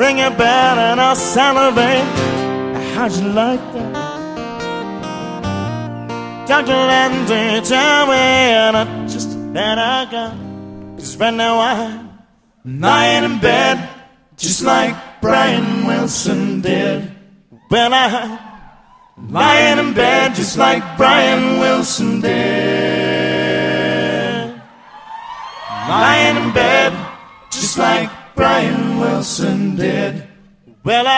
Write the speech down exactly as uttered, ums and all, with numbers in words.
ring a bell and I'll salivate. How'd you like that? Doctor Landy, tell me not just that I got. 'Cause right now I'm lying in bed, just like Brian Wilson did. Well, I'm lying in bed, just like Brian Wilson did. Lying in bed, just like Brian Wilson did. Well, I